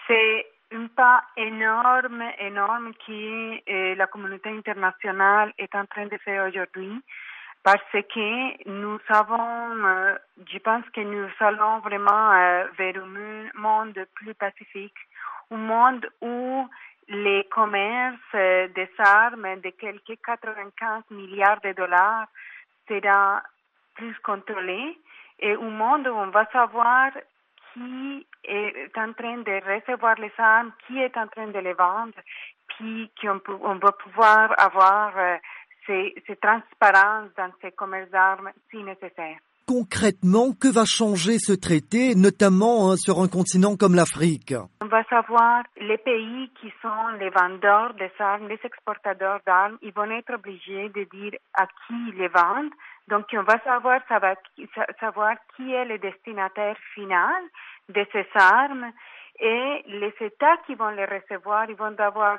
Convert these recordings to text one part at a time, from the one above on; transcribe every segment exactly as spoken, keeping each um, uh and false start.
C'est un pas énorme, énorme que euh, la communauté internationale est en train de faire aujourd'hui parce que nous avons, euh, je pense que nous allons vraiment euh, vers un monde plus pacifique, un monde où les commerces euh, des armes de quelques quatre-vingt-quinze milliards de dollars sera plus contrôlé et un monde où on va savoir qui est en train de recevoir les armes, qui est en train de les vendre, puis qu'on peut, on va pouvoir avoir euh, ces, ces transparences dans ces commerces d'armes si nécessaire. Concrètement, que va changer ce traité, notamment hein, sur un continent comme l'Afrique? On va savoir les pays qui sont les vendeurs des armes, les exportateurs d'armes, ils vont être obligés de dire à qui ils les vendent. Donc, on va savoir, savoir, savoir qui est le destinataire final de ces armes et les États qui vont les recevoir, ils vont devoir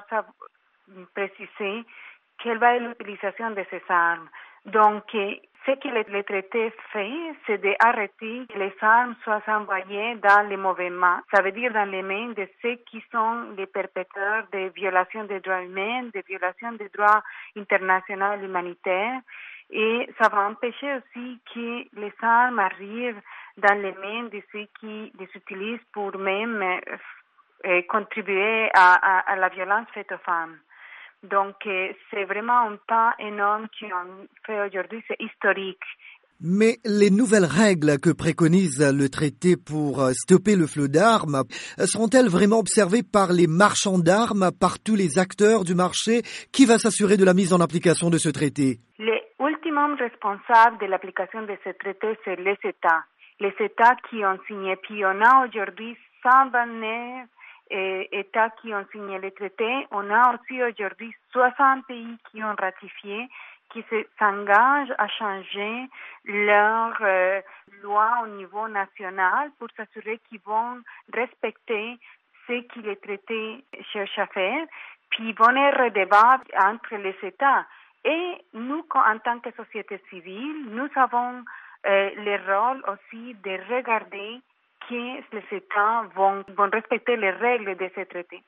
préciser quelle va être l'utilisation de ces armes. Donc, ce que le, le traité fait, c'est d'arrêter que les armes soient envoyées dans les mauvais mains. Ça veut dire dans les mains de ceux qui sont les perpétrateurs de violations des droits humains, de violations des droits internationaux et humanitaires. Et ça va empêcher aussi que les armes arrivent dans les mains de ceux qui les utilisent pour même euh, contribuer à, à, à la violence faite aux femmes. Donc, euh, c'est vraiment un pas énorme qu'on fait aujourd'hui, c'est historique. Mais les nouvelles règles que préconise le traité pour stopper le flot d'armes seront-elles vraiment observées par les marchands d'armes, par tous les acteurs du marché? Qui va s'assurer de la mise en application de ce traité? Les ultimums responsables de l'application de ce traité, c'est les États. Les États qui ont signé. Puis on a aujourd'hui cent vingt-neuf et États qui ont signé le traité. On a aussi aujourd'hui soixante pays qui ont ratifié, qui s'engagent à changer leur euh, loi au niveau national pour s'assurer qu'ils vont respecter ce que le traité cherche à faire, puis ils vont être débattre entre les États. Et nous, en tant que société civile, nous avons euh, le rôle aussi de regarder que les États vont, vont respecter les règles de ce traité.